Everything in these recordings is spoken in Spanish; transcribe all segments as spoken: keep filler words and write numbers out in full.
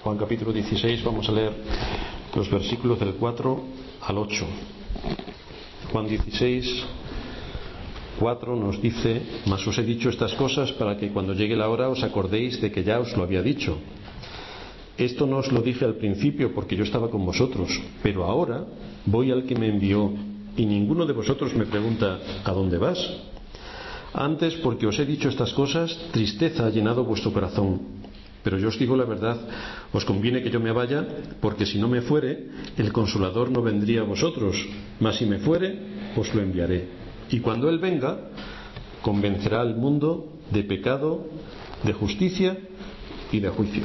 Juan capítulo dieciséis, vamos a leer los versículos del cuatro al ocho. Juan dieciséis, cuatro nos dice: mas os he dicho estas cosas para que cuando llegue la hora os acordéis de que ya os lo había dicho. Esto no os lo dije al principio porque yo estaba con vosotros, pero ahora voy al que me envió y ninguno de vosotros me pregunta ¿a dónde vas? Antes, porque os he dicho estas cosas, tristeza ha llenado vuestro corazón. Pero yo os digo la verdad, os conviene que yo me vaya, porque si no me fuere, el Consolador no vendría a vosotros, mas si me fuere, os lo enviaré. Y cuando Él venga, convencerá al mundo de pecado, de justicia y de juicio.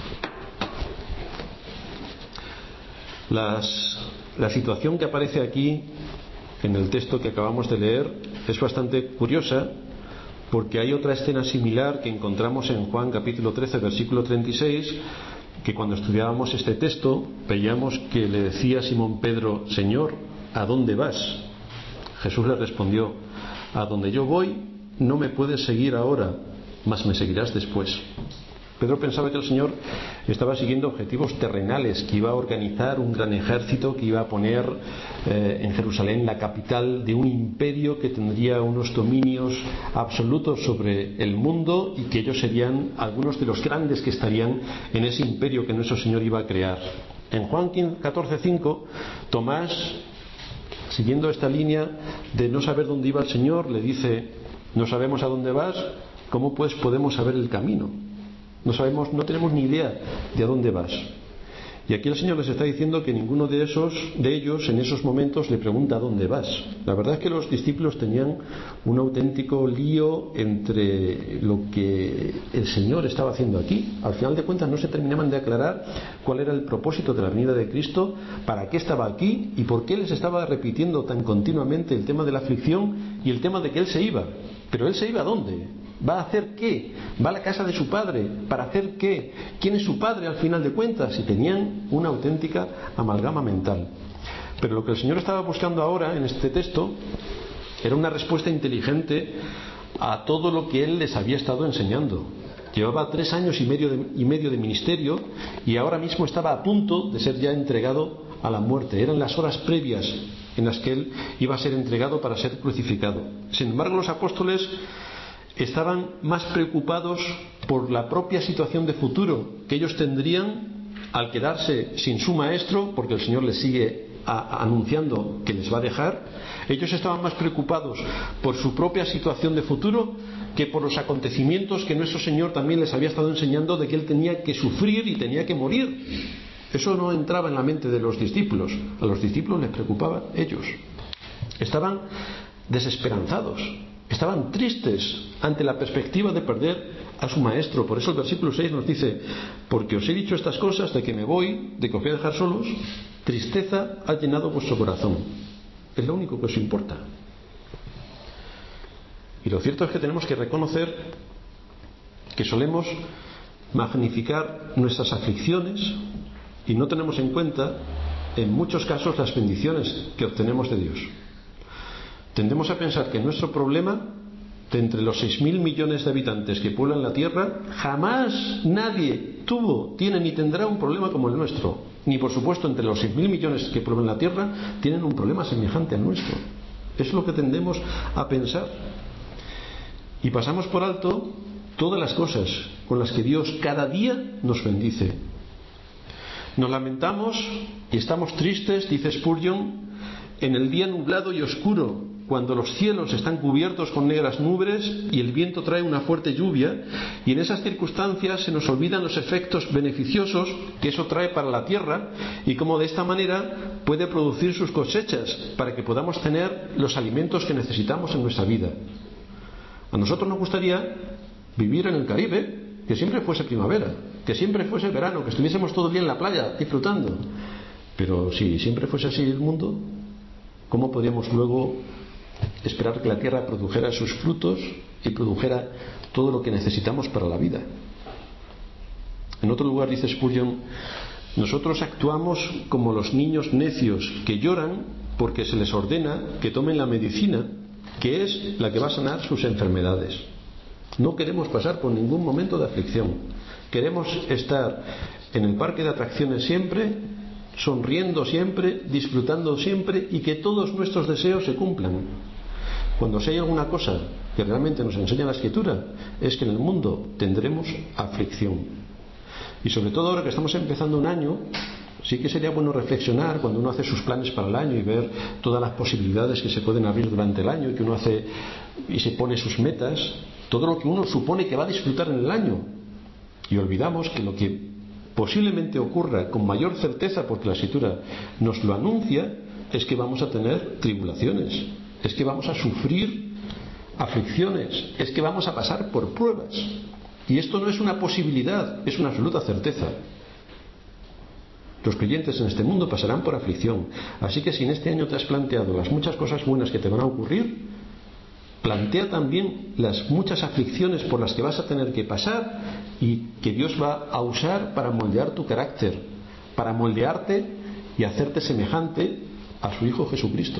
Las, la situación que aparece aquí, en el texto que acabamos de leer, es bastante curiosa, porque hay otra escena similar que encontramos en Juan capítulo trece, versículo treinta y seis, que cuando estudiábamos este texto veíamos que le decía a Simón Pedro: Señor, ¿a dónde vas? Jesús le respondió: a donde yo voy no me puedes seguir ahora, mas me seguirás después. Pedro pensaba que el Señor estaba siguiendo objetivos terrenales, que iba a organizar un gran ejército, que iba a poner eh, en Jerusalén la capital de un imperio que tendría unos dominios absolutos sobre el mundo y que ellos serían algunos de los grandes que estarían en ese imperio que nuestro Señor iba a crear. En Juan catorce cinco, Tomás, siguiendo esta línea de no saber dónde iba el Señor, le dice: no sabemos a dónde vas, ¿cómo pues podemos saber el camino? No sabemos, no tenemos ni idea de a dónde vas. Y aquí el Señor les está diciendo que ninguno de esos, de ellos, en esos momentos le pregunta a dónde vas. La verdad es que los discípulos tenían un auténtico lío entre lo que el Señor estaba haciendo aquí. Al final de cuentas no se terminaban de aclarar cuál era el propósito de la venida de Cristo, para qué estaba aquí y por qué les estaba repitiendo tan continuamente el tema de la aflicción y el tema de que Él se iba. Pero Él se iba ¿a dónde? ¿Va a hacer qué? ¿Va a la casa de su padre? ¿Para hacer qué? ¿Quién es su padre al final de cuentas? Y tenían una auténtica amalgama mental. Pero lo que el Señor estaba buscando ahora en este texto era una respuesta inteligente a todo lo que Él les había estado enseñando. Llevaba tres años y medio de, y medio de ministerio y ahora mismo estaba a punto de ser ya entregado a la muerte. Eran las horas previas en las que Él iba a ser entregado para ser crucificado. Sin embargo, los apóstoles estaban más preocupados por la propia situación de futuro que ellos tendrían al quedarse sin su maestro, porque el Señor les sigue a, a, anunciando que les va a dejar. Ellos estaban más preocupados por su propia situación de futuro que por los acontecimientos que nuestro Señor también les había estado enseñando, de que Él tenía que sufrir y tenía que morir. Eso no entraba en la mente de los discípulos. A los discípulos les preocupaba ellos. Estaban desesperanzados, estaban tristes ante la perspectiva de perder a su maestro. Por eso el versículo seis nos dice: porque os he dicho estas cosas, de que me voy, de que os voy a dejar solos, tristeza ha llenado vuestro corazón. Es lo único que os importa. Y lo cierto es que tenemos que reconocer que solemos magnificar nuestras aflicciones y no tenemos en cuenta en muchos casos las bendiciones que obtenemos de Dios. Tendemos a pensar que nuestro problema, de entre los seis mil millones de habitantes que pueblan la tierra, jamás nadie tuvo, tiene ni tendrá un problema como el nuestro. Ni por supuesto entre los seis mil millones que pueblan la tierra tienen un problema semejante al nuestro. Es lo que tendemos a pensar. Y pasamos por alto todas las cosas con las que Dios cada día nos bendice. Nos lamentamos y estamos tristes, dice Spurgeon, en el día nublado y oscuro, cuando los cielos están cubiertos con negras nubes y el viento trae una fuerte lluvia, y en esas circunstancias se nos olvidan los efectos beneficiosos que eso trae para la tierra y cómo de esta manera puede producir sus cosechas para que podamos tener los alimentos que necesitamos en nuestra vida. A nosotros nos gustaría vivir en el Caribe, que siempre fuese primavera, que siempre fuese verano, que estuviésemos todo el día en la playa disfrutando. Pero si siempre fuese así el mundo, ¿cómo podríamos luego esperar que la tierra produjera sus frutos y produjera todo lo que necesitamos para la vida? En otro lugar dice Spurgeon: nosotros actuamos como los niños necios que lloran porque se les ordena que tomen la medicina, que es la que va a sanar sus enfermedades. No queremos pasar por ningún momento de aflicción. Queremos estar en el parque de atracciones siempre, sonriendo siempre, disfrutando siempre y que todos nuestros deseos se cumplan. Cuando si hay alguna cosa que realmente nos enseña la Escritura es que en el mundo tendremos aflicción. Y sobre todo ahora que estamos empezando un año, sí que sería bueno reflexionar cuando uno hace sus planes para el año y ver todas las posibilidades que se pueden abrir durante el año y que uno hace y se pone sus metas, todo lo que uno supone que va a disfrutar en el año. Y olvidamos que lo que posiblemente ocurra con mayor certeza, porque la Escritura nos lo anuncia, es que vamos a tener tribulaciones, es que vamos a sufrir aflicciones, es que vamos a pasar por pruebas. Y esto no es una posibilidad, es una absoluta certeza. Los creyentes en este mundo pasarán por aflicción. Así que si en este año te has planteado las muchas cosas buenas que te van a ocurrir, plantea también las muchas aflicciones por las que vas a tener que pasar y que Dios va a usar para moldear tu carácter, para moldearte y hacerte semejante a su Hijo Jesucristo.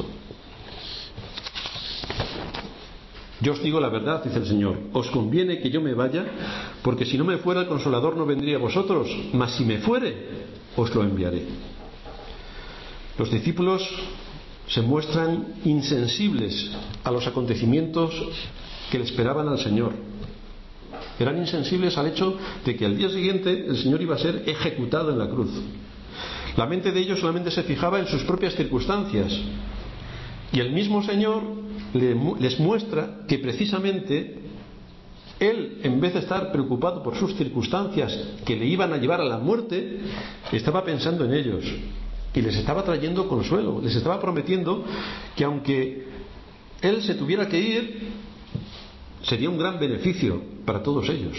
Yo os digo la verdad, dice el Señor, os conviene que yo me vaya, porque si no me fuera el Consolador no vendría a vosotros, mas si me fuere, os lo enviaré. Los discípulos se muestran insensibles a los acontecimientos que le esperaban al Señor. Eran insensibles al hecho de que al día siguiente el Señor iba a ser ejecutado en la cruz. La mente de ellos solamente se fijaba en sus propias circunstancias. Y el mismo Señor les muestra que precisamente Él, en vez de estar preocupado por sus circunstancias que le iban a llevar a la muerte, estaba pensando en ellos y les estaba trayendo consuelo, les estaba prometiendo que aunque Él se tuviera que ir, sería un gran beneficio para todos ellos.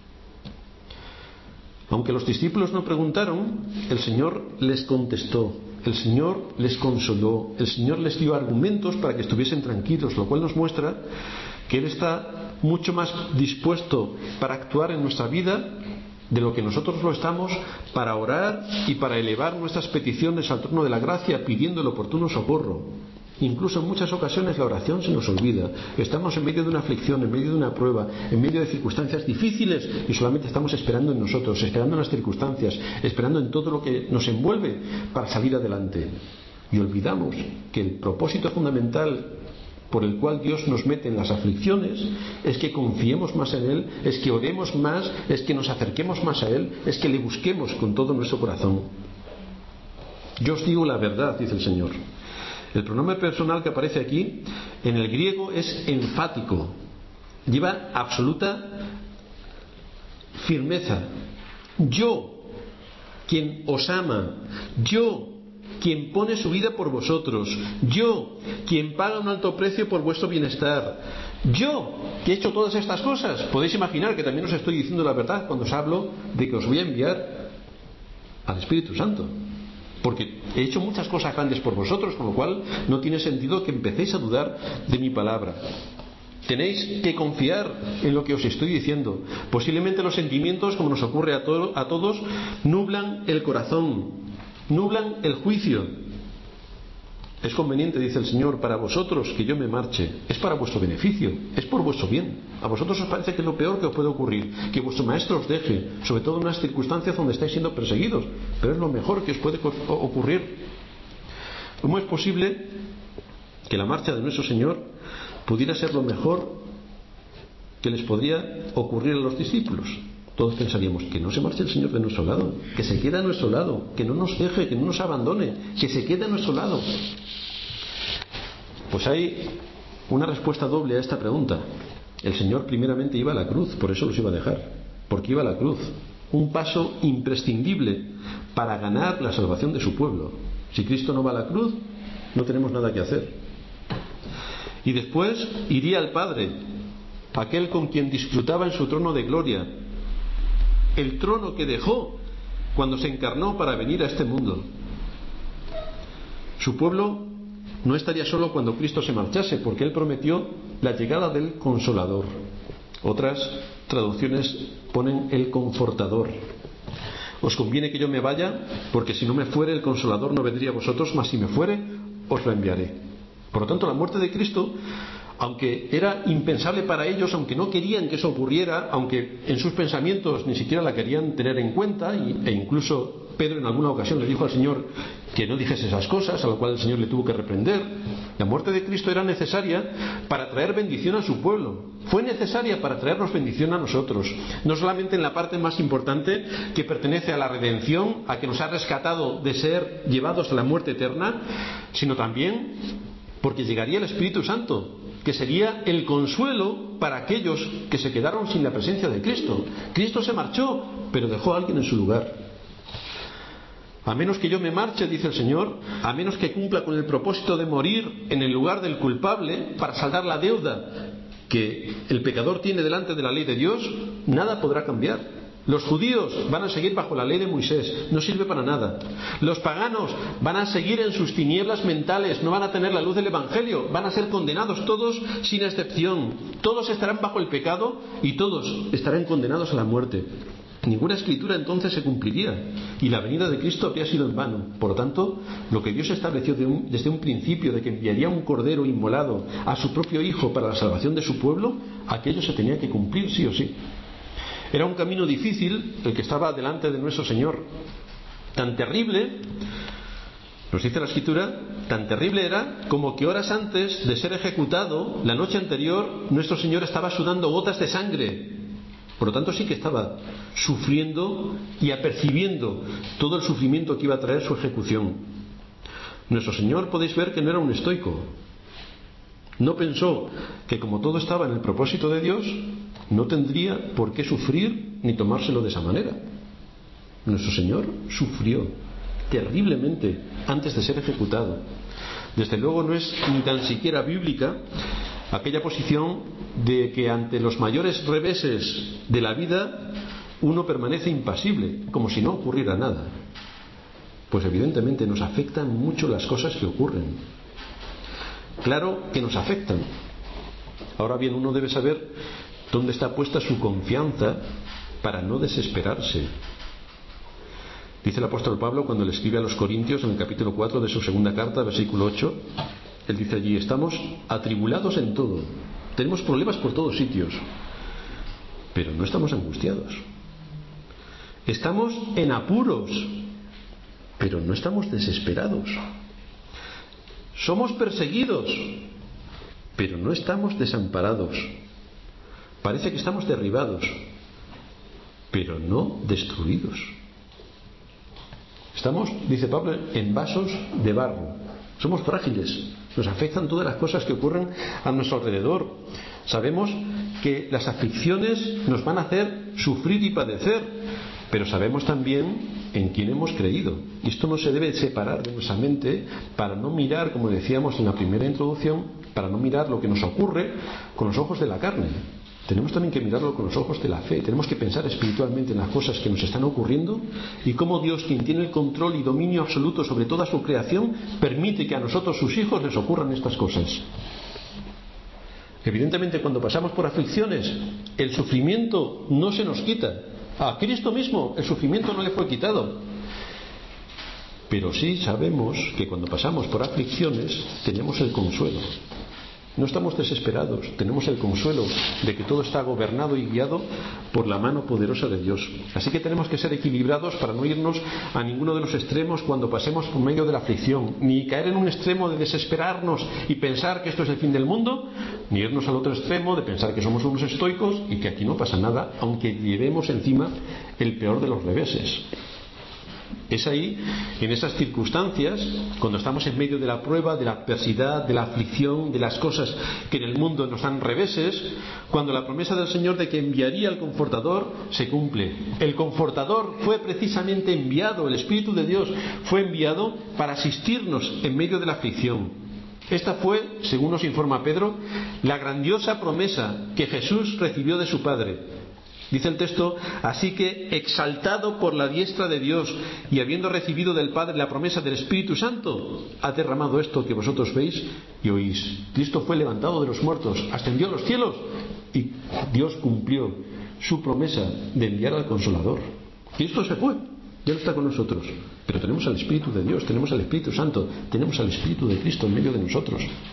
Aunque los discípulos no preguntaron, el Señor les contestó, el Señor les consoló, el Señor les dio argumentos para que estuviesen tranquilos, lo cual nos muestra que Él está mucho más dispuesto para actuar en nuestra vida de lo que nosotros lo estamos, para orar y para elevar nuestras peticiones al trono de la gracia pidiendo el oportuno socorro. Incluso en muchas ocasiones la oración se nos olvida. Estamos en medio de una aflicción, en medio de una prueba, en medio de circunstancias difíciles y solamente estamos esperando en nosotros, esperando en las circunstancias, esperando en todo lo que nos envuelve para salir adelante. Y olvidamos que el propósito fundamental por el cual Dios nos mete en las aflicciones es que confiemos más en Él, es que oremos más, es que nos acerquemos más a Él, es que le busquemos con todo nuestro corazón. Yo os digo la verdad, dice el Señor. El pronombre personal que aparece aquí en el griego es enfático, lleva absoluta firmeza. Yo, quien os ama, yo, quien pone su vida por vosotros, yo, quien paga un alto precio por vuestro bienestar, yo, que he hecho todas estas cosas. Podéis imaginar que también os estoy diciendo la verdad cuando os hablo de que os voy a enviar al Espíritu Santo, porque he hecho muchas cosas grandes por vosotros, con lo cual no tiene sentido que empecéis a dudar de mi palabra. Tenéis que confiar en lo que os estoy diciendo. Posiblemente los sentimientos, como nos ocurre a, to- a todos, nublan el corazón, nublan el juicio. Es conveniente, dice el Señor, para vosotros que yo me marche. Es para vuestro beneficio, es por vuestro bien. A vosotros os parece que es lo peor que os puede ocurrir, que vuestro maestro os deje, sobre todo en unas circunstancias donde estáis siendo perseguidos, pero es lo mejor que os puede ocurrir. ¿Cómo es posible que la marcha de nuestro Señor pudiera ser lo mejor que les podría ocurrir a los discípulos? Todos pensaríamos que no se marche el Señor de nuestro lado, que se quede a nuestro lado, que no nos deje, que no nos abandone, que se quede a nuestro lado. Pues hay una respuesta doble a esta pregunta. El Señor primeramente iba a la cruz, por eso los iba a dejar, porque iba a la cruz, un paso imprescindible para ganar la salvación de su pueblo. Si Cristo no va a la cruz, no tenemos nada que hacer. Y después iría al Padre, aquel con quien disfrutaba en su trono de gloria, el trono que dejó cuando se encarnó para venir a este mundo. Su pueblo no estaría solo cuando Cristo se marchase, porque Él prometió la llegada del Consolador. Otras traducciones ponen el Confortador. Os conviene que yo me vaya, porque si no me fuere el Consolador no vendría a vosotros, mas si me fuere os lo enviaré. Por lo tanto, la muerte de Cristo aunque era impensable para ellos, aunque no querían que eso ocurriera, aunque en sus pensamientos ni siquiera la querían tener en cuenta, e incluso Pedro en alguna ocasión le dijo al Señor que no dijese esas cosas, a lo cual el Señor le tuvo que reprender. La muerte de Cristo era necesaria para traer bendición a su pueblo. Fue necesaria para traernos bendición a nosotros, no solamente en la parte más importante que pertenece a la redención, a que nos ha rescatado de ser llevados a la muerte eterna, sino también porque llegaría el Espíritu Santo, que sería el consuelo para aquellos que se quedaron sin la presencia de Cristo. Cristo se marchó, pero dejó a alguien en su lugar. A menos que yo me marche, dice el Señor, a menos que cumpla con el propósito de morir en el lugar del culpable para saldar la deuda que el pecador tiene delante de la ley de Dios, nada podrá cambiar. Los judíos van a seguir bajo la ley de Moisés, no sirve para nada. Los paganos van a seguir en sus tinieblas mentales, no van a tener la luz del Evangelio, van a ser condenados todos sin excepción. Todos estarán bajo el pecado y todos estarán condenados a la muerte. Ninguna escritura entonces se cumpliría y la venida de Cristo habría sido en vano. Por lo tanto, lo que Dios estableció de un, desde un principio, de que enviaría un cordero inmolado a su propio Hijo para la salvación de su pueblo, aquello se tenía que cumplir sí o sí. Era un camino difícil el que estaba delante de nuestro Señor, tan terrible, nos dice la Escritura, tan terrible era como que horas antes de ser ejecutado, la noche anterior, nuestro Señor estaba sudando gotas de sangre. Por lo tanto sí que estaba sufriendo y apercibiendo todo el sufrimiento que iba a traer su ejecución. Nuestro Señor, podéis ver que no era un estoico. No pensó que como todo estaba en el propósito de Dios, no tendría por qué sufrir ni tomárselo de esa manera. Nuestro Señor sufrió terriblemente antes de ser ejecutado. Desde luego no es ni tan siquiera bíblica aquella posición de que ante los mayores reveses de la vida uno permanece impasible, como si no ocurriera nada. Pues evidentemente nos afectan mucho las cosas que ocurren. Claro que nos afectan. Ahora bien, uno debe saber dónde está puesta su confianza para no desesperarse. Dice el apóstol Pablo cuando le escribe a los Corintios en el capítulo cuatro de su segunda carta, versículo ocho, él dice allí: estamos atribulados en todo, tenemos problemas por todos sitios, pero no estamos angustiados. Estamos en apuros, pero no estamos desesperados. Somos perseguidos, pero no estamos desamparados. Parece que estamos derribados, pero no destruidos. Estamos, dice Pablo, en vasos de barro. Somos frágiles, nos afectan todas las cosas que ocurren a nuestro alrededor. Sabemos que las aflicciones nos van a hacer sufrir y padecer, pero sabemos también en quién hemos creído. Y esto no se debe separar de nuestra mente para no mirar, como decíamos en la primera introducción, para no mirar lo que nos ocurre con los ojos de la carne. Tenemos también que mirarlo con los ojos de la fe. Tenemos que pensar espiritualmente en las cosas que nos están ocurriendo y cómo Dios, quien tiene el control y dominio absoluto sobre toda su creación, permite que a nosotros, sus hijos, les ocurran estas cosas. Evidentemente, cuando pasamos por aflicciones, el sufrimiento no se nos quita. A Cristo mismo el sufrimiento no le fue quitado. Pero sí sabemos que cuando pasamos por aflicciones tenemos el consuelo. No estamos desesperados, tenemos el consuelo de que todo está gobernado y guiado por la mano poderosa de Dios. Así que tenemos que ser equilibrados para no irnos a ninguno de los extremos cuando pasemos por medio de la aflicción, ni caer en un extremo de desesperarnos y pensar que esto es el fin del mundo, ni irnos al otro extremo de pensar que somos unos estoicos y que aquí no pasa nada, aunque llevemos encima el peor de los reveses. Es ahí, en esas circunstancias, cuando estamos en medio de la prueba, de la adversidad, de la aflicción, de las cosas que en el mundo nos dan reveses, cuando la promesa del Señor de que enviaría al Confortador se cumple. El Confortador fue precisamente enviado, el Espíritu de Dios fue enviado para asistirnos en medio de la aflicción. Esta fue, según nos informa Pedro, la grandiosa promesa que Jesús recibió de su Padre. Dice el texto: así que, exaltado por la diestra de Dios y habiendo recibido del Padre la promesa del Espíritu Santo, ha derramado esto que vosotros veis y oís. Cristo fue levantado de los muertos, ascendió a los cielos y Dios cumplió su promesa de enviar al Consolador. Cristo se fue, ya no está con nosotros, pero tenemos al Espíritu de Dios, tenemos al Espíritu Santo, tenemos al Espíritu de Cristo en medio de nosotros.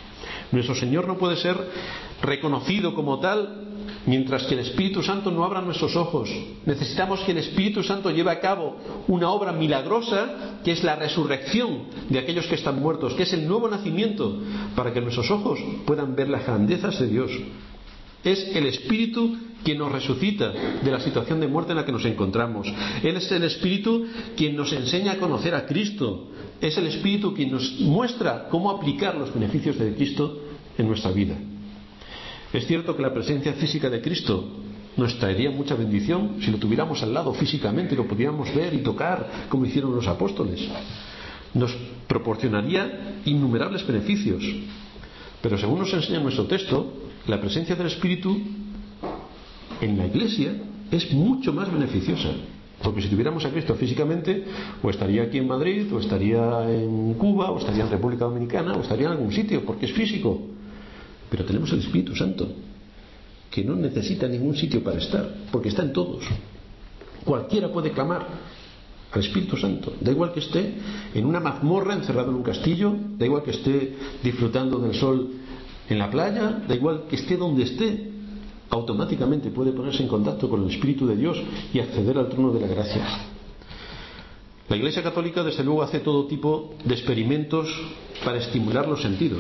Nuestro Señor no puede ser reconocido como tal mientras que el Espíritu Santo no abra nuestros ojos. Necesitamos que el Espíritu Santo lleve a cabo una obra milagrosa, que es la resurrección de aquellos que están muertos, que es el nuevo nacimiento, para que nuestros ojos puedan ver las grandezas de Dios. Es el Espíritu quien nos resucita de la situación de muerte en la que nos encontramos. Él es el Espíritu quien nos enseña a conocer a Cristo. Es el Espíritu quien nos muestra cómo aplicar los beneficios de Cristo en nuestra vida. Es cierto que la presencia física de Cristo nos traería mucha bendición si lo tuviéramos al lado físicamente y lo pudiéramos ver y tocar como hicieron los apóstoles. Nos proporcionaría innumerables beneficios. Pero según nos enseña nuestro texto, la presencia del Espíritu en la Iglesia es mucho más beneficiosa. Porque si tuviéramos a Cristo físicamente, o estaría aquí en Madrid, o estaría en Cuba, o estaría en República Dominicana, o estaría en algún sitio, porque es físico. Pero tenemos el Espíritu Santo, que no necesita ningún sitio para estar, porque está en todos. Cualquiera puede clamar al Espíritu Santo. Da igual que esté en una mazmorra encerrado en un castillo, da igual que esté disfrutando del sol en la playa, da igual que esté donde esté, automáticamente puede ponerse en contacto con el Espíritu de Dios y acceder al trono de la gracia. La Iglesia Católica, desde luego, hace todo tipo de experimentos para estimular los sentidos.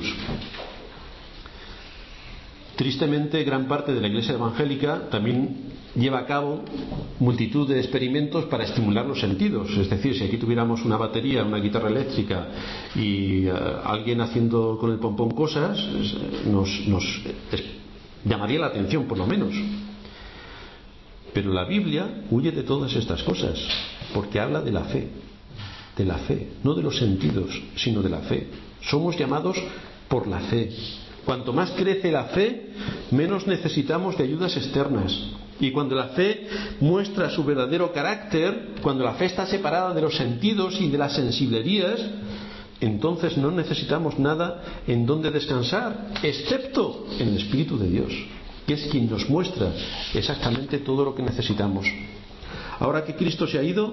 Tristemente, gran parte de la Iglesia evangélica también lleva a cabo multitud de experimentos para estimular los sentidos. Es decir, si aquí tuviéramos una batería, una guitarra eléctrica y uh, alguien haciendo con el pompón cosas, nos, nos es, llamaría la atención, por lo menos. Pero la Biblia huye de todas estas cosas, porque habla de la fe, de la fe, no de los sentidos, sino de la fe. Somos llamados por la fe. Cuanto más crece la fe, menos necesitamos de ayudas externas. Y cuando la fe muestra su verdadero carácter, cuando la fe está separada de los sentidos y de las sensiblerías, entonces no necesitamos nada en donde descansar, excepto en el Espíritu de Dios, que es quien nos muestra exactamente todo lo que necesitamos. Ahora que Cristo se ha ido,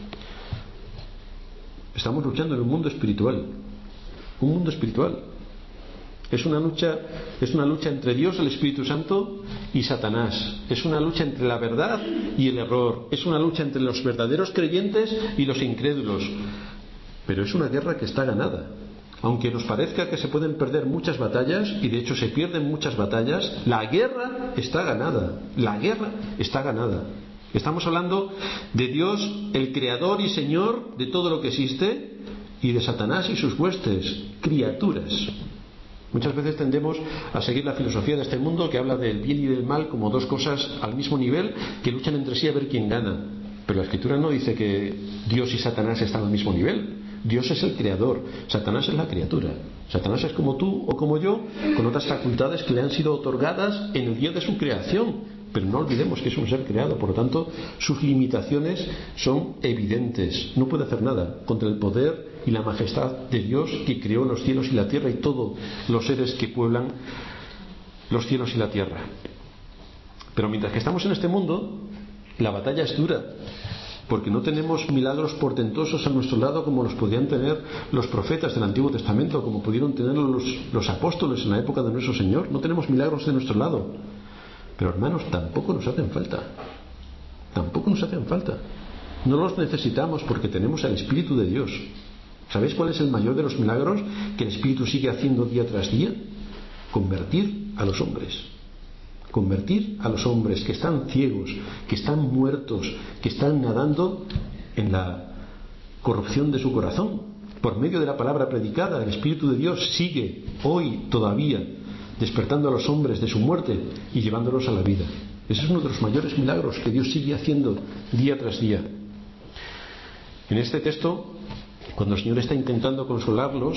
estamos luchando en un mundo espiritual. Un mundo espiritual. Es una lucha, es una lucha entre Dios, el Espíritu Santo, y Satanás. Es una lucha entre la verdad y el error. Es una lucha entre los verdaderos creyentes y los incrédulos. Pero es una guerra que está ganada. Aunque nos parezca que se pueden perder muchas batallas, y de hecho se pierden muchas batallas, la guerra está ganada. La guerra está ganada. Estamos hablando de Dios, el Creador y Señor de todo lo que existe, y de Satanás y sus huestes, criaturas. Muchas veces tendemos a seguir la filosofía de este mundo que habla del bien y del mal como dos cosas al mismo nivel que luchan entre sí a ver quién gana. Pero la Escritura no dice que Dios y Satanás están al mismo nivel. Dios es el creador, Satanás es la criatura. Satanás es como tú o como yo, con otras facultades que le han sido otorgadas en el día de su creación. Pero no olvidemos que es un ser creado, por lo tanto sus limitaciones son evidentes. No puede hacer nada contra el poder y la majestad de Dios, que creó los cielos y la tierra y todos los seres que pueblan los cielos y la tierra. Pero mientras que estamos en este mundo, la batalla es dura, porque no tenemos milagros portentosos a nuestro lado como los podían tener los profetas del Antiguo Testamento, como pudieron tenerlo los, los apóstoles en la época de nuestro Señor. No tenemos milagros de nuestro lado. Pero hermanos, tampoco nos hacen falta. Tampoco nos hacen falta. No los necesitamos porque tenemos al Espíritu de Dios. ¿Sabéis cuál es el mayor de los milagros que el Espíritu sigue haciendo día tras día? Convertir a los hombres. Convertir a los hombres que están ciegos, que están muertos, que están nadando en la corrupción de su corazón. Por medio de la palabra predicada, el Espíritu de Dios sigue hoy todavía despertando a los hombres de su muerte y llevándolos a la vida. Ese es uno de los mayores milagros que Dios sigue haciendo día tras día. En este texto, cuando el Señor está intentando consolarlos,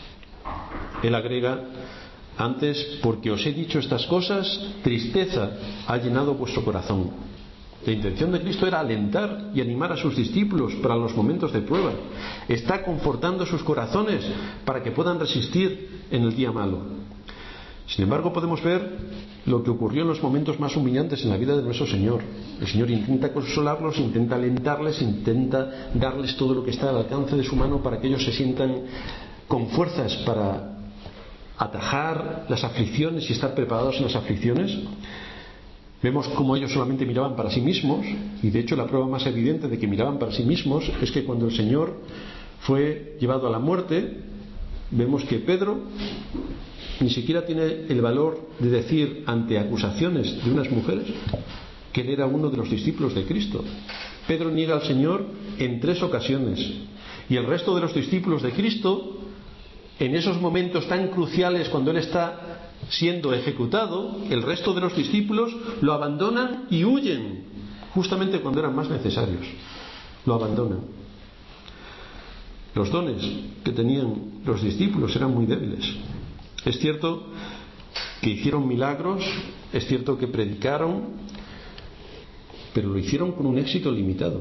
Él agrega: antes, porque os he dicho estas cosas, tristeza ha llenado vuestro corazón. La intención de Cristo era alentar y animar a sus discípulos para los momentos de prueba. Está confortando sus corazones para que puedan resistir en el día malo. Sin embargo, podemos ver lo que ocurrió en los momentos más humillantes en la vida de nuestro Señor. El Señor intenta consolarlos, intenta alentarles, intenta darles todo lo que está al alcance de su mano para que ellos se sientan con fuerzas para atajar las aflicciones y estar preparados en las aflicciones. Vemos cómo ellos solamente miraban para sí mismos, y de hecho la prueba más evidente de que miraban para sí mismos es que cuando el Señor fue llevado a la muerte, vemos que Pedro ni siquiera tiene el valor de decir ante acusaciones de unas mujeres que él era uno de los discípulos de Cristo. Pedro niega al Señor en tres ocasiones, y el resto de los discípulos de Cristo, en esos momentos tan cruciales cuando él está siendo ejecutado, el resto de los discípulos lo abandonan y huyen, justamente cuando eran más necesarios. Lo abandonan. Los dones que tenían los discípulos eran muy débiles. Es cierto que hicieron milagros, es cierto que predicaron, pero lo hicieron con un éxito limitado.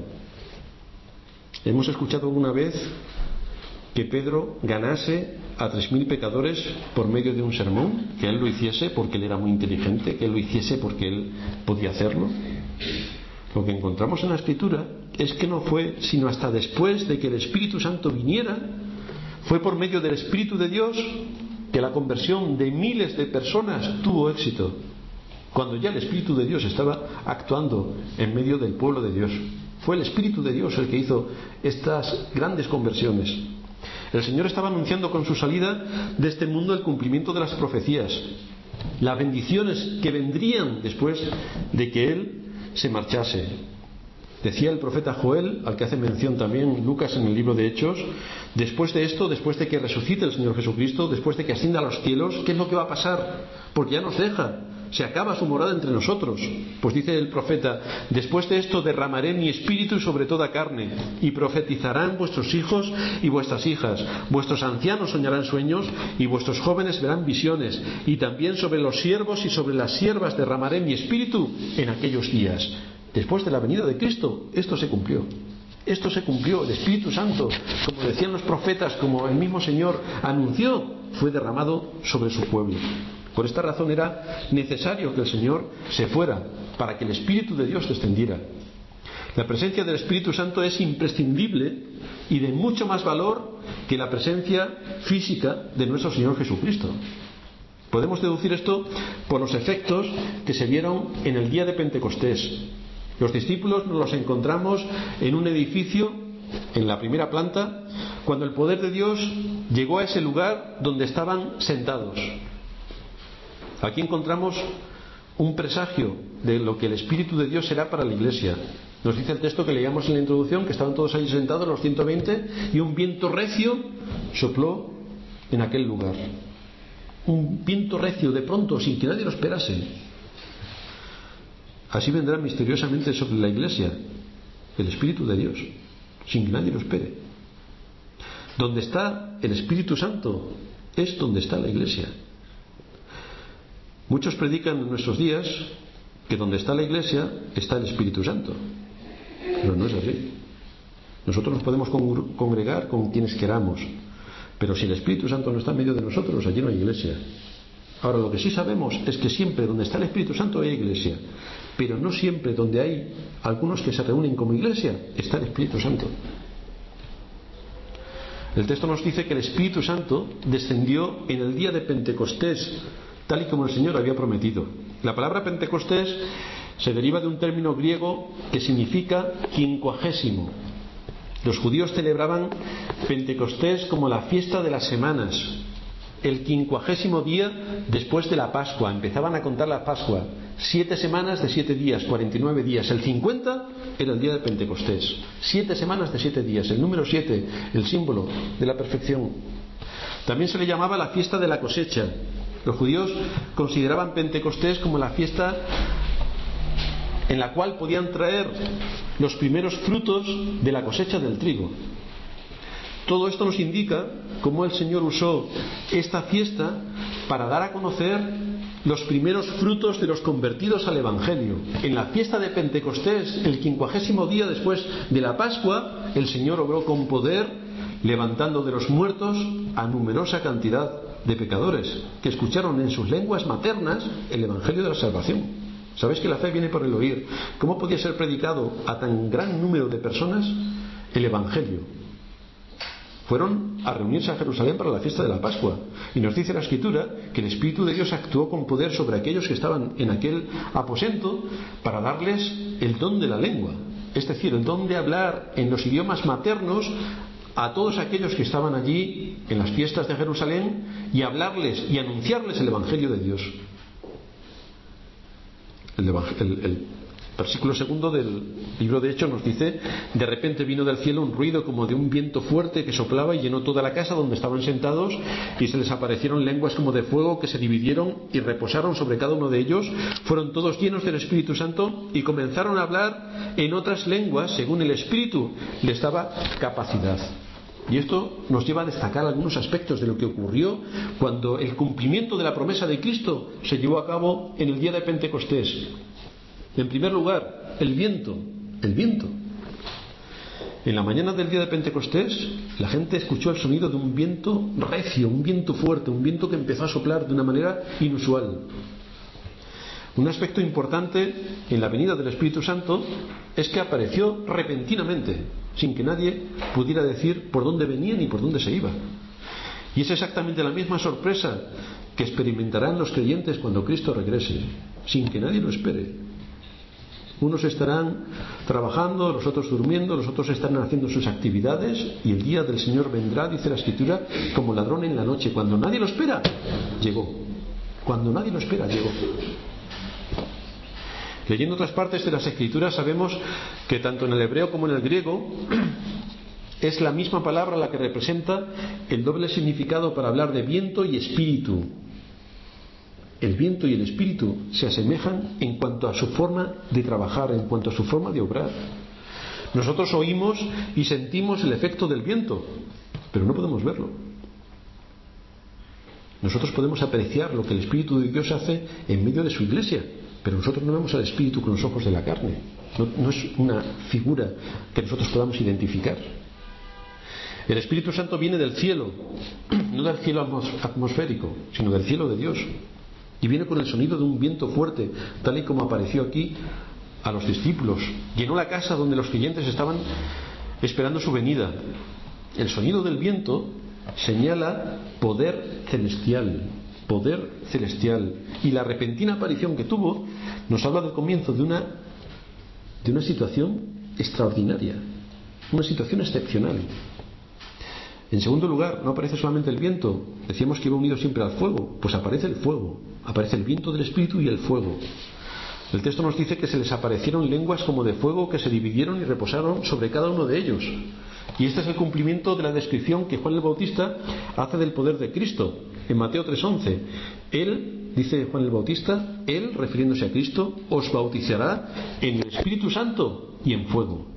Hemos escuchado alguna vez que Pedro ganase a tres mil pecadores por medio de un sermón, que él lo hiciese porque él era muy inteligente, que él lo hiciese porque él podía hacerlo. Lo que encontramos en la Escritura es que no fue sino hasta después de que el Espíritu Santo viniera, fue por medio del Espíritu de Dios que la conversión de miles de personas tuvo éxito, cuando ya el Espíritu de Dios estaba actuando en medio del pueblo de Dios. Fue el Espíritu de Dios el que hizo estas grandes conversiones. El Señor estaba anunciando con su salida de este mundo el cumplimiento de las profecías, las bendiciones que vendrían después de que Él se marchase. Decía el profeta Joel, al que hace mención también Lucas en el libro de Hechos, después de esto, después de que resucite el Señor Jesucristo, después de que ascienda a los cielos, ¿qué es lo que va a pasar? Porque ya nos deja, se acaba su morada entre nosotros. Pues dice el profeta, después de esto derramaré mi espíritu sobre toda carne, y profetizarán vuestros hijos y vuestras hijas, vuestros ancianos soñarán sueños, y vuestros jóvenes verán visiones, y también sobre los siervos y sobre las siervas derramaré mi espíritu en aquellos días. Después de la venida de Cristo, esto se cumplió. Esto se cumplió. El Espíritu Santo, como decían los profetas, como el mismo Señor anunció, fue derramado sobre su pueblo. Por esta razón era necesario que el Señor se fuera para que el Espíritu de Dios descendiera. La presencia del Espíritu Santo es imprescindible y de mucho más valor que la presencia física de nuestro Señor Jesucristo. Podemos deducir esto por los efectos que se vieron en el día de Pentecostés. Los discípulos nos los encontramos en un edificio, en la primera planta, cuando el poder de Dios llegó a ese lugar donde estaban sentados. Aquí encontramos un presagio de lo que el Espíritu de Dios será para la Iglesia. Nos dice el texto que leíamos en la introducción que estaban todos allí sentados, los ciento veinte, y un viento recio sopló en aquel lugar. Un viento recio de pronto, sin que nadie lo esperase. Así vendrá misteriosamente sobre la Iglesia el Espíritu de Dios, sin que nadie lo espere. Donde está el Espíritu Santo es donde está la Iglesia. Muchos predican en nuestros días que donde está la Iglesia está el Espíritu Santo, pero no es así. Nosotros nos podemos congregar con quienes queramos, pero si el Espíritu Santo no está en medio de nosotros, allí no hay Iglesia. Ahora, lo que sí sabemos es que siempre donde está el Espíritu Santo hay Iglesia, pero no siempre donde hay algunos que se reúnen como Iglesia está el Espíritu Santo. El texto nos dice que el Espíritu Santo descendió en el día de Pentecostés, tal y como el Señor había prometido. La palabra Pentecostés se deriva de un término griego que significa quincuagésimo. Los judíos celebraban Pentecostés como la fiesta de las semanas, el quincuagésimo día después de la Pascua. Empezaban a contar la Pascua, siete semanas de siete días, cuarenta y nueve días. El cincuenta era el día de Pentecostés, siete semanas de siete días. El número siete, el símbolo de la perfección. También se le llamaba la fiesta de la cosecha. Los judíos consideraban Pentecostés como la fiesta en la cual podían traer los primeros frutos de la cosecha del trigo. Todo esto nos indica cómo el Señor usó esta fiesta para dar a conocer los primeros frutos de los convertidos al Evangelio. En la fiesta de Pentecostés, el quincuagésimo día después de la Pascua, el Señor obró con poder, levantando de los muertos a numerosa cantidad de pecadores que escucharon en sus lenguas maternas el Evangelio de la salvación. ¿Sabéis que la fe viene por el oír? ¿Cómo podía ser predicado a tan gran número de personas el Evangelio? fueron a reunirse a Jerusalén para la fiesta de la Pascua. Y nos dice la Escritura que el Espíritu de Dios actuó con poder sobre aquellos que estaban en aquel aposento para darles el don de la lengua, es decir, el don de hablar en los idiomas maternos a todos aquellos que estaban allí en las fiestas de Jerusalén y hablarles y anunciarles el Evangelio de Dios. El, el, el versículo segundo del libro de Hechos nos dice: de repente vino del cielo un ruido como de un viento fuerte que soplaba y llenó toda la casa donde estaban sentados, y se les aparecieron lenguas como de fuego que se dividieron y reposaron sobre cada uno de ellos. Fueron todos llenos del Espíritu Santo y comenzaron a hablar en otras lenguas según el Espíritu les daba capacidad. Y esto nos lleva a destacar algunos aspectos de lo que ocurrió cuando el cumplimiento de la promesa de Cristo se llevó a cabo en el día de Pentecostés. En primer lugar, el viento, el viento. En la mañana del día de Pentecostés, la gente escuchó el sonido de un viento recio, un viento fuerte, un viento que empezó a soplar de una manera inusual. Un aspecto importante en la venida del Espíritu Santo es que apareció repentinamente, sin que nadie pudiera decir por dónde venía ni por dónde se iba. Y es exactamente la misma sorpresa que experimentarán los creyentes cuando Cristo regrese, sin que nadie lo espere. Unos estarán trabajando, los otros durmiendo, los otros estarán haciendo sus actividades, y el día del Señor vendrá, dice la Escritura, como ladrón en la noche. Cuando nadie lo espera, llegó. Cuando nadie lo espera, llegó. Leyendo otras partes de las Escrituras sabemos que tanto en el hebreo como en el griego es la misma palabra la que representa el doble significado para hablar de viento y espíritu. El viento y el espíritu se asemejan en cuanto a su forma de trabajar, en cuanto a su forma de obrar. Nosotros oímos y sentimos el efecto del viento, pero no podemos verlo. Nosotros podemos apreciar lo que el Espíritu de Dios hace en medio de su iglesia, pero nosotros no vemos al Espíritu con los ojos de la carne. No, no es una figura que nosotros podamos identificar. El Espíritu Santo viene del cielo, no del cielo atmosférico, sino del cielo de Dios. Y viene con el sonido de un viento fuerte, tal y como apareció aquí a los discípulos. Llenó la casa donde los creyentes estaban esperando su venida. El sonido del viento señala poder celestial, poder celestial. Y la repentina aparición que tuvo nos habla del comienzo de una, de una situación extraordinaria, una situación excepcional. En segundo lugar, no aparece solamente el viento. Decíamos que iba unido siempre al fuego. Pues aparece el fuego, aparece el viento del Espíritu y el fuego. El texto nos dice que se les aparecieron lenguas como de fuego que se dividieron y reposaron sobre cada uno de ellos. Y este es el cumplimiento de la descripción que Juan el Bautista hace del poder de Cristo en Mateo tres once. Él, dice Juan el Bautista, él, refiriéndose a Cristo, os bautizará en el Espíritu Santo y en fuego.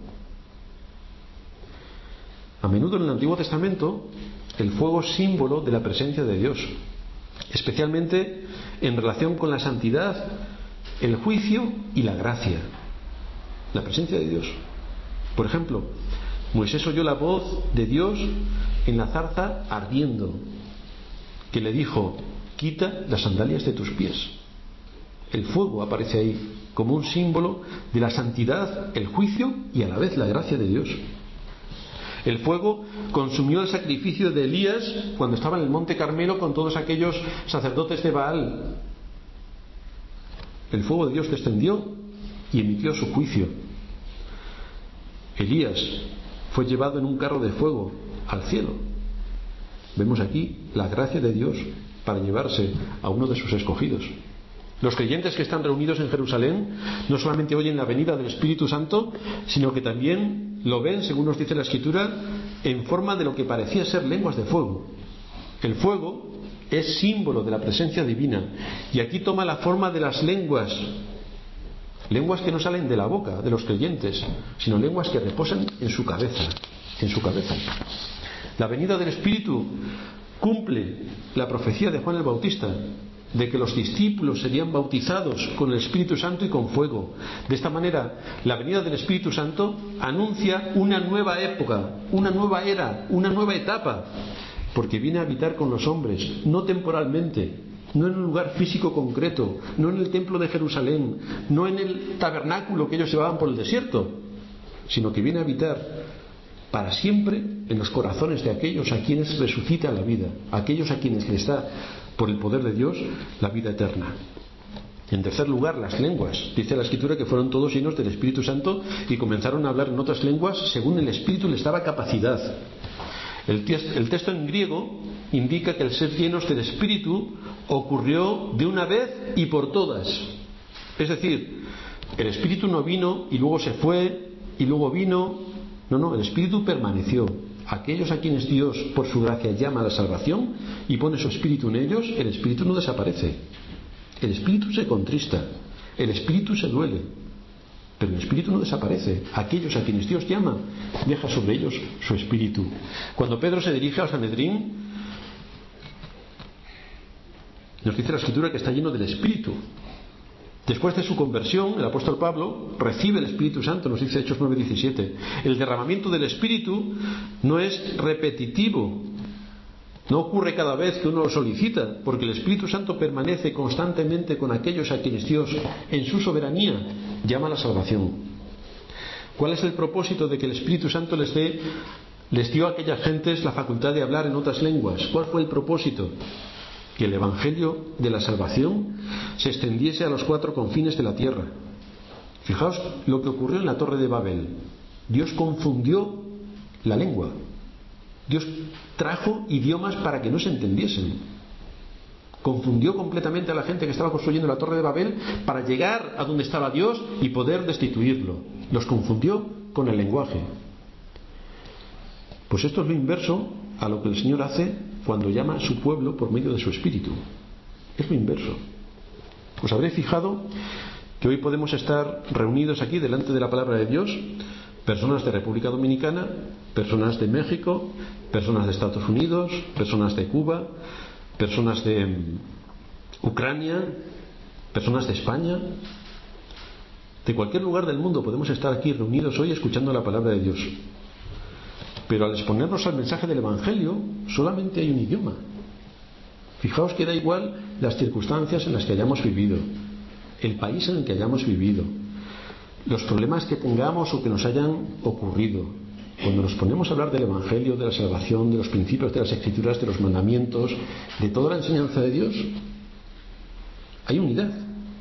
A menudo en el Antiguo Testamento el fuego es símbolo de la presencia de Dios, especialmente en relación con la santidad, el juicio y la gracia. La presencia de Dios. Por ejemplo, Moisés oyó la voz de Dios en la zarza ardiendo, que le dijo: quita las sandalias de tus pies. El fuego aparece ahí como un símbolo de la santidad, el juicio y a la vez la gracia de Dios. El fuego consumió el sacrificio de Elías cuando estaba en el monte Carmelo con todos aquellos sacerdotes de Baal. El fuego de Dios descendió y emitió su juicio. Elías fue llevado en un carro de fuego al cielo. Vemos aquí la gracia de Dios para llevarse a uno de sus escogidos. Los creyentes que están reunidos en Jerusalén no solamente oyen la venida del Espíritu Santo, sino que también lo ven, según nos dice la Escritura, en forma de lo que parecía ser lenguas de fuego. El fuego es símbolo de la presencia divina, y aquí toma la forma de las lenguas, lenguas que no salen de la boca de los creyentes, sino lenguas que reposan en su cabeza, en su cabeza. La venida del Espíritu cumple la profecía de Juan el Bautista, de que los discípulos serían bautizados con el Espíritu Santo y con fuego. De esta manera, la venida del Espíritu Santo anuncia una nueva época, una nueva era, una nueva etapa, porque viene a habitar con los hombres, no temporalmente, no en un lugar físico concreto, no en el templo de Jerusalén, no en el tabernáculo que ellos llevaban por el desierto, sino que viene a habitar para siempre en los corazones de aquellos a quienes resucita la vida, aquellos a quienes les da por el poder de Dios la vida eterna. En tercer lugar, las lenguas. Dice la Escritura que fueron todos llenos del Espíritu Santo y comenzaron a hablar en otras lenguas según el Espíritu les daba capacidad. El, el texto en griego indica que el ser llenos del Espíritu ocurrió de una vez y por todas. Es decir, el Espíritu no vino y luego se fue y luego vino. No, no, el Espíritu permaneció. Aquellos a quienes Dios por su gracia llama a la salvación y pone su Espíritu en ellos, el Espíritu no desaparece. El Espíritu se contrista, el Espíritu se duele, pero el Espíritu no desaparece. Aquellos a quienes Dios llama, deja sobre ellos su Espíritu. Cuando Pedro se dirige al Sanedrín, nos dice la Escritura que está lleno del Espíritu. Después de su conversión, el apóstol Pablo recibe el Espíritu Santo, nos dice Hechos nueve diecisiete. El derramamiento del Espíritu no es repetitivo, no ocurre cada vez que uno lo solicita, porque el Espíritu Santo permanece constantemente con aquellos a quienes Dios, en su soberanía, llama a la salvación. ¿Cuál es el propósito de que el Espíritu Santo les dé, les dio a aquellas gentes la facultad de hablar en otras lenguas? ¿Cuál fue el propósito? Que el Evangelio de la salvación se extendiese a los cuatro confines de la tierra. Fijaos lo que ocurrió en la Torre de Babel. Dios confundió la lengua. Dios trajo idiomas para que no se entendiesen. Confundió completamente a la gente que estaba construyendo la Torre de Babel para llegar a donde estaba Dios y poder destituirlo. Los confundió con el lenguaje. Pues esto es lo inverso a lo que el Señor hace cuando llama a su pueblo por medio de su Espíritu. Es lo inverso. Os habréis fijado que hoy podemos estar reunidos aquí delante de la palabra de Dios, personas de República Dominicana, personas de México, personas de Estados Unidos, personas de Cuba, personas de Ucrania, personas de España. De cualquier lugar del mundo podemos estar aquí reunidos hoy escuchando la palabra de Dios. Pero al exponernos al mensaje del Evangelio, solamente hay un idioma. Fijaos que da igual las circunstancias en las que hayamos vivido, el país en el que hayamos vivido, los problemas que tengamos o que nos hayan ocurrido. Cuando nos ponemos a hablar del Evangelio, de la salvación, de los principios de las Escrituras, de los mandamientos, de toda la enseñanza de Dios, hay unidad.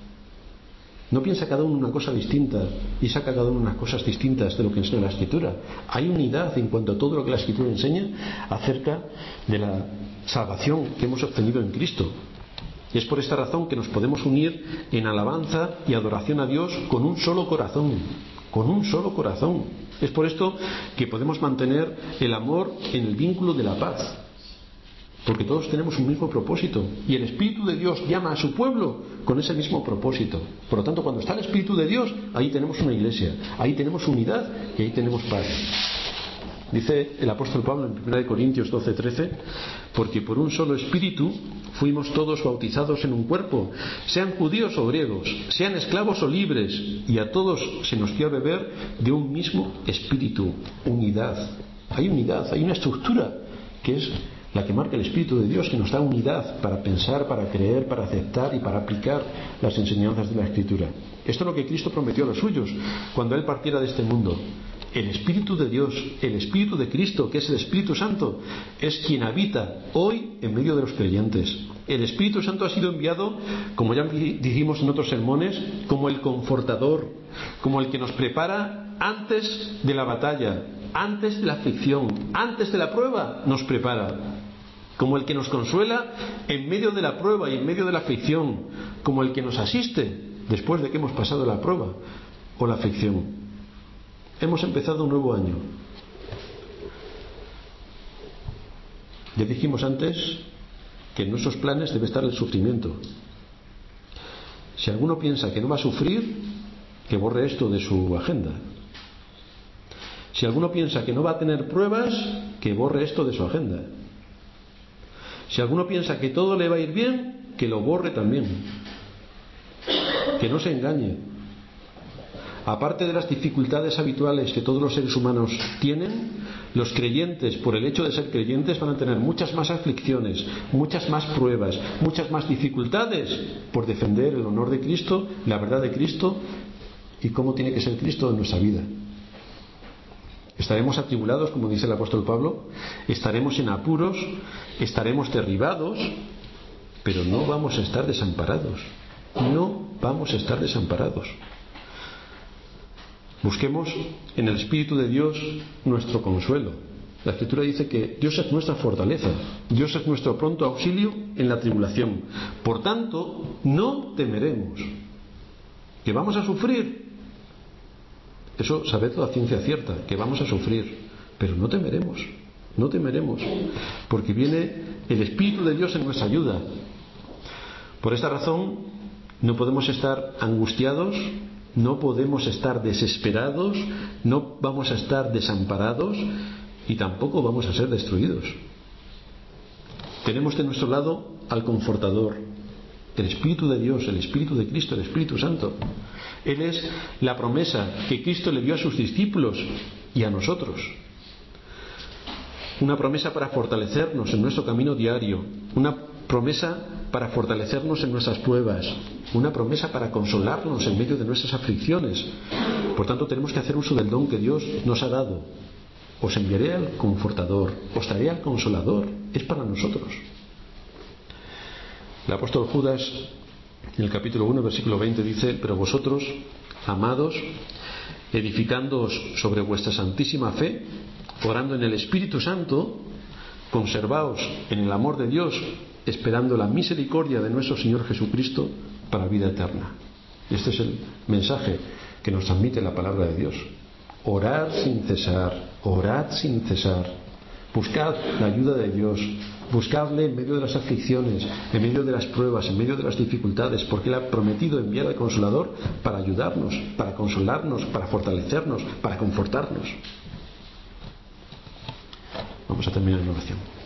No piensa cada uno una cosa distinta y saca cada uno unas cosas distintas de lo que enseña la Escritura. Hay unidad en cuanto a todo lo que la Escritura enseña acerca de la salvación que hemos obtenido en Cristo. Y es por esta razón que nos podemos unir en alabanza y adoración a Dios con un solo corazón, con un solo corazón. Es por esto que podemos mantener el amor en el vínculo de la paz, porque todos tenemos un mismo propósito y el Espíritu de Dios llama a su pueblo con ese mismo propósito. Por lo tanto, cuando está el Espíritu de Dios, ahí tenemos una iglesia, ahí tenemos unidad y ahí tenemos paz. Dice el apóstol Pablo en primera de Corintios doce trece, porque por un solo Espíritu fuimos todos bautizados en un cuerpo, sean judíos o griegos, sean esclavos o libres, y a todos se nos dio a beber de un mismo Espíritu. Unidad. Hay unidad, hay una estructura que es la que marca el Espíritu de Dios, que nos da unidad para pensar, para creer, para aceptar y para aplicar las enseñanzas de la Escritura. Esto es lo que Cristo prometió a los suyos cuando Él partiera de este mundo. El Espíritu de Dios, el Espíritu de Cristo, que es el Espíritu Santo, es quien habita hoy en medio de los creyentes. El Espíritu Santo ha sido enviado, como ya dijimos en otros sermones, como el confortador, como el que nos prepara antes de la batalla, antes de la aflicción, antes de la prueba, nos prepara. Como el que nos consuela en medio de la prueba y en medio de la aflicción, como el que nos asiste después de que hemos pasado la prueba o la aflicción. Hemos empezado un nuevo año. Ya dijimos antes que en nuestros planes debe estar el sufrimiento. Si alguno piensa que no va a sufrir, que borre esto de su agenda. Si alguno piensa que no va a tener pruebas, que borre esto de su agenda. Si alguno piensa que todo le va a ir bien, que lo borre también. Que no se engañe. Aparte de las dificultades habituales que todos los seres humanos tienen, los creyentes, por el hecho de ser creyentes, van a tener muchas más aflicciones, muchas más pruebas, muchas más dificultades por defender el honor de Cristo, la verdad de Cristo y cómo tiene que ser Cristo en nuestra vida. Estaremos atribulados, como dice el apóstol Pablo, estaremos en apuros, estaremos derribados, pero no vamos a estar desamparados. No vamos a estar desamparados. Busquemos en el Espíritu de Dios nuestro consuelo. La Escritura dice que Dios es nuestra fortaleza, Dios es nuestro pronto auxilio en la tribulación. Por tanto, no temeremos. ¿Que vamos a sufrir? Eso sabedlo a ciencia cierta, que vamos a sufrir, pero no temeremos, no temeremos, porque viene el Espíritu de Dios en nuestra ayuda. Por esta razón, no podemos estar angustiados, no podemos estar desesperados, no vamos a estar desamparados y tampoco vamos a ser destruidos. Tenemos de nuestro lado al Confortador, el Espíritu de Dios, el Espíritu de Cristo, el Espíritu Santo. Él es la promesa que Cristo le dio a sus discípulos y a nosotros. Una promesa para fortalecernos en nuestro camino diario, una promesa para fortalecernos en nuestras pruebas, una promesa para consolarnos en medio de nuestras aflicciones. Por tanto, tenemos que hacer uso del don que Dios nos ha dado. Os enviaré al Confortador, os daré al Consolador. Es para nosotros. El apóstol Judas, en el capítulo uno, versículo veinte, dice: pero vosotros, amados, edificándoos sobre vuestra santísima fe, orando en el Espíritu Santo, conservaos en el amor de Dios, esperando la misericordia de nuestro Señor Jesucristo para vida eterna. Este es el mensaje que nos transmite la palabra de Dios. Orad sin cesar, orad sin cesar. Buscad la ayuda de Dios, buscadle en medio de las aflicciones, en medio de las pruebas, en medio de las dificultades, porque Él ha prometido enviar al Consolador para ayudarnos, para consolarnos, para fortalecernos, para confortarnos. Vamos a terminar en oración.